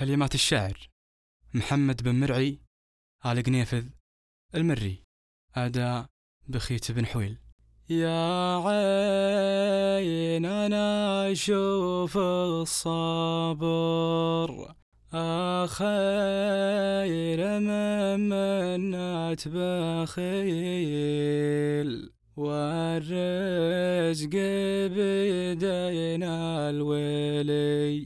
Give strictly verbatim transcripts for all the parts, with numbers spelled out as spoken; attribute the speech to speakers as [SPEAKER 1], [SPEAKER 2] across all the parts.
[SPEAKER 1] كلمات الشاعر محمد بن مرعي آل قنيفذ المري. أداء بخيت بن حويل. يا عين أنا أشوف الصبر أخير من منات بخيل، والرزق بيدينا الولي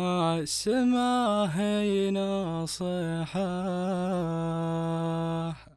[SPEAKER 1] والناس ما هي نصحاه.